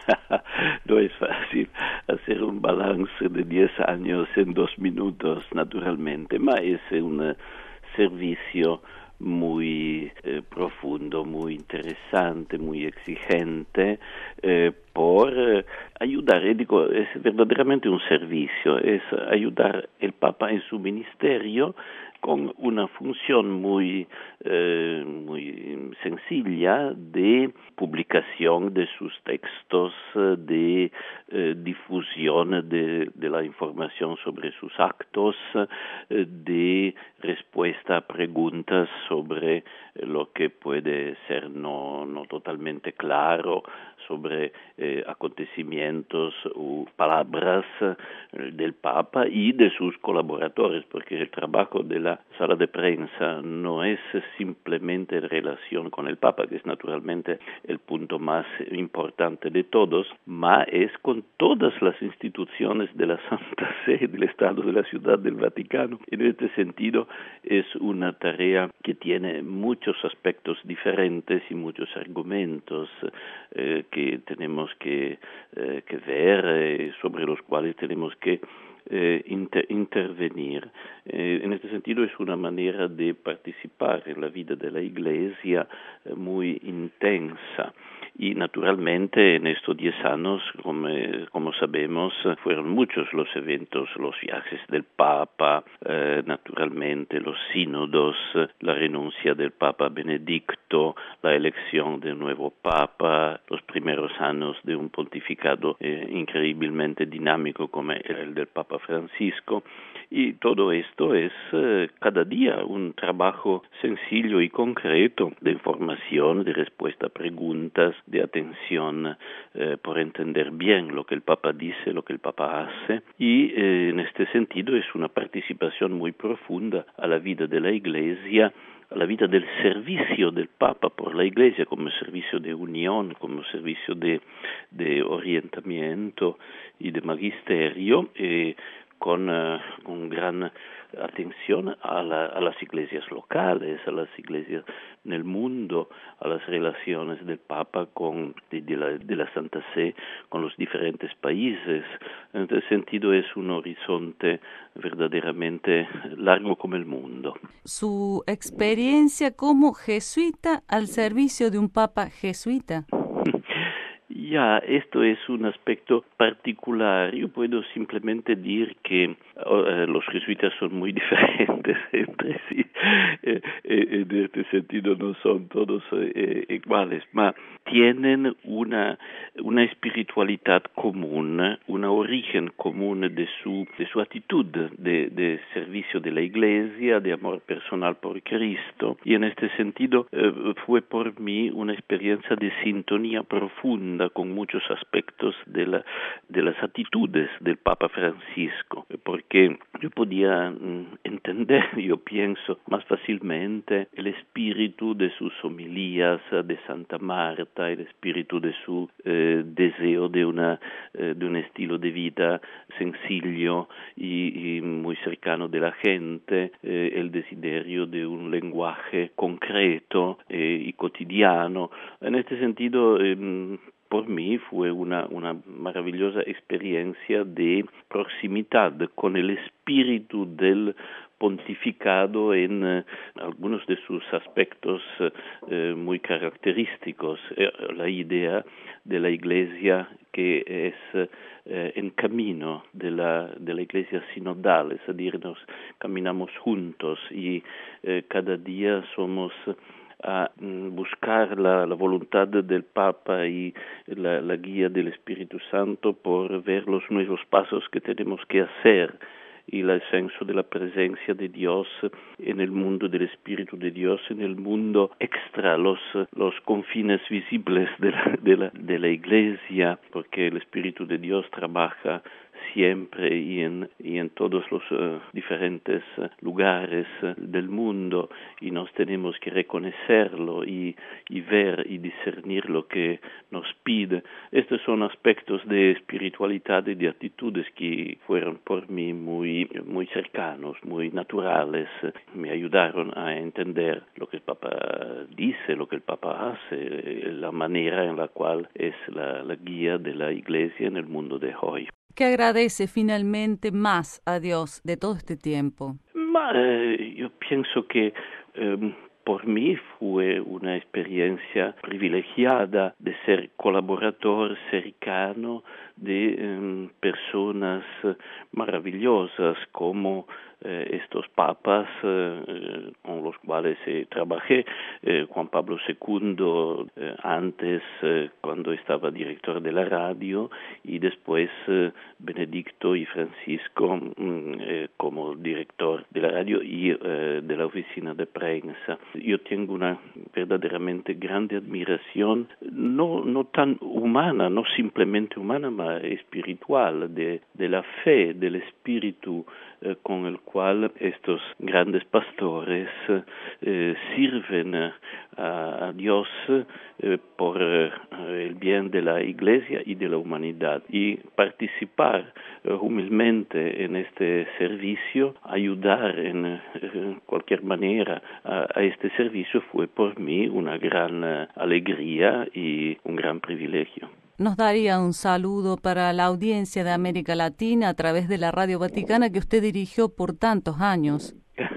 No es fácil hacer un balance de 10 años en 2 minutos, naturalmente, pero es un servicio muy profundo, muy interesante, muy exigente, por ayudar, digo, es verdaderamente un servicio, es ayudar el Papa en su ministerio con una función muy sencilla de publicación de sus textos, de difusión de la información sobre sus actos, de respuesta a preguntas sobre lo que puede ser no totalmente claro, sobre acontecimientos o palabras del Papa y de sus colaboradores, porque el trabajo de la sala de prensa no es simplemente en relación con el Papa, que es naturalmente el punto más importante de todos, ma es con todas las instituciones de la Santa Sede, del Estado, de la Ciudad del Vaticano. En este sentido, es una tarea que tiene muchos aspectos diferentes y muchos argumentos que tenemos que ver, sobre los cuales tenemos que intervenir. En este sentido es una manera de participar en la vida de la Iglesia muy intensa. Y naturalmente en estos 10 años, como sabemos, fueron muchos los eventos, los viajes del Papa, naturalmente los sínodos, la renuncia del Papa Benedicto, la elección del nuevo Papa, los primeros años de un pontificado increíblemente dinámico como el del Papa Francisco. Y todo esto es cada día un trabajo sencillo y concreto de información, de respuesta a preguntas, de atención por entender bien lo que el Papa dice, lo que el Papa hace. Y en este sentido es una participación muy profunda a la vida de la Iglesia, a la vida del servicio del Papa por la Iglesia como servicio de unión, como servicio de orientamiento y de magisterio, con gran atención a las iglesias locales, a las iglesias en el mundo, a las relaciones del Papa de la Santa Sede con los diferentes países. En este sentido es un horizonte verdaderamente largo como el mundo. Su experiencia como jesuita al servicio de un Papa jesuita. Ya, esto es un aspecto particular. Yo puedo simplemente decir que los jesuitas son muy diferentes entre sí. En este sentido no son todos iguales, pero tienen una espiritualidad común, un origen común de su actitud de servicio de la Iglesia, de amor personal por Cristo. Y en este sentido fue por mí una experiencia de sintonía profunda con muchos aspectos de las actitudes del Papa Francisco, porque yo podía entender, yo pienso, más fácilmente el espíritu de sus homilías de Santa Marta, el espíritu de su deseo de un estilo de vida sencillo y muy cercano de la gente, el desiderio de un lenguaje concreto y cotidiano. En este sentido, por mí fue una maravillosa experiencia de proximidad con el espíritu del pontificado en algunos de sus aspectos muy característicos. La idea de la Iglesia que es en camino de la Iglesia sinodal, es decir, nos caminamos juntos y cada día somos a buscar la voluntad del Papa y la guía del Espíritu Santo por ver los nuevos pasos que tenemos que hacer y el senso de la presencia de Dios en el mundo del Espíritu de Dios, en el mundo extra los confines visibles de la Iglesia, porque el Espíritu de Dios trabaja siempre y en todos los diferentes lugares del mundo, y nos tenemos que reconocerlo y ver y discernir lo que nos pide. Estos son aspectos de espiritualidad y de actitudes que fueron por mí muy cercanos, muy naturales. Me ayudaron a entender lo que el Papa dice, lo que el Papa hace, la manera en la cual es la guía de la Iglesia en el mundo de hoy. ¿Qué agradece finalmente más a Dios de todo este tiempo? Yo pienso que por mí fue una experiencia privilegiada de ser colaborador cercano de personas maravillosas como estos papas con los cuales trabajé, Juan Pablo II antes cuando estaba director de la radio, y después Benedicto y Francisco como director de la radio y de la oficina de prensa. Yo tengo una verdaderamente grande admiración, no tan humana, no simplemente humana, ma espiritual, de la fe, del espíritu con el cual estos grandes pastores sirven a Dios por el bien de la Iglesia y de la humanidad, y participar humildemente en este servicio, ayudar en cualquier manera a este servicio, fue por mí una gran alegría y un gran privilegio. Nos daría un saludo para la audiencia de América Latina a través de la Radio Vaticana que usted dirigió por tantos años.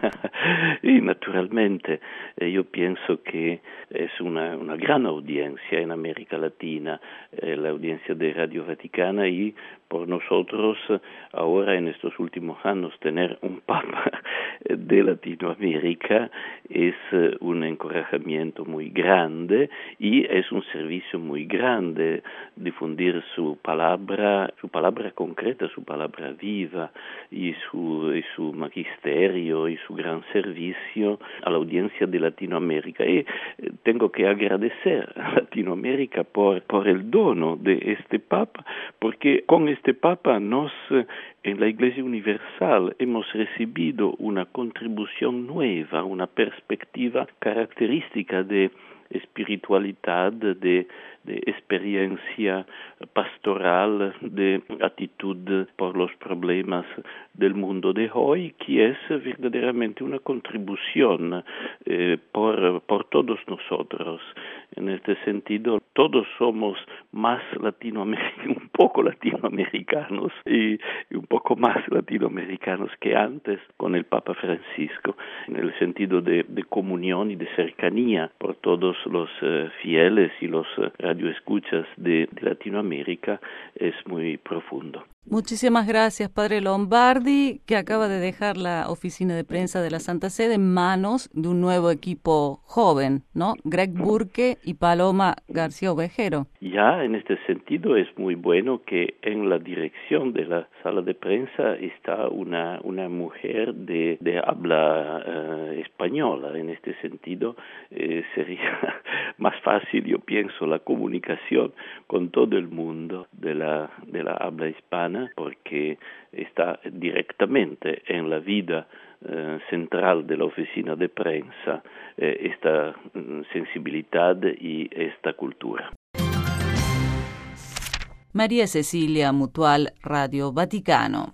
Y naturalmente yo pienso que es una gran audiencia en América Latina, la audiencia de Radio Vaticana, y por nosotros ahora en estos últimos años tener un Papa de Latinoamérica es un encorajamiento muy grande y es un servicio muy grande difundir su palabra concreta, su palabra viva y su magisterio y su gran servicio a la audiencia de Latinoamérica. Y tengo que agradecer a Latinoamérica por el dono de este Papa, porque con este Papa en la Iglesia Universal hemos recibido una contribución nueva, una perspectiva característica de espiritualidad, de experiencia pastoral, de actitud por los problemas del mundo de hoy, que es verdaderamente una contribución por todos nosotros. En este sentido, todos somos más un poco latinoamericanos y un poco más latinoamericanos que antes con el Papa Francisco, en el sentido de comunión y de cercanía por todos los fieles y los radioescuchas de Latinoamérica es muy profundo. Muchísimas gracias, Padre Lombardi, que acaba de dejar la oficina de prensa de la Santa Sede en manos de un nuevo equipo joven, ¿no? Greg Burke y Paloma García Ovejero. Ya en este sentido es muy bueno que en la dirección de la sala de prensa está una mujer de habla española. En este sentido sería más fácil, yo pienso, la comunicación con todo el mundo de la habla hispana, porque está directamente en la vida central de la oficina de prensa esta sensibilidad y esta cultura. María Cecilia Mutual, Radio Vaticano.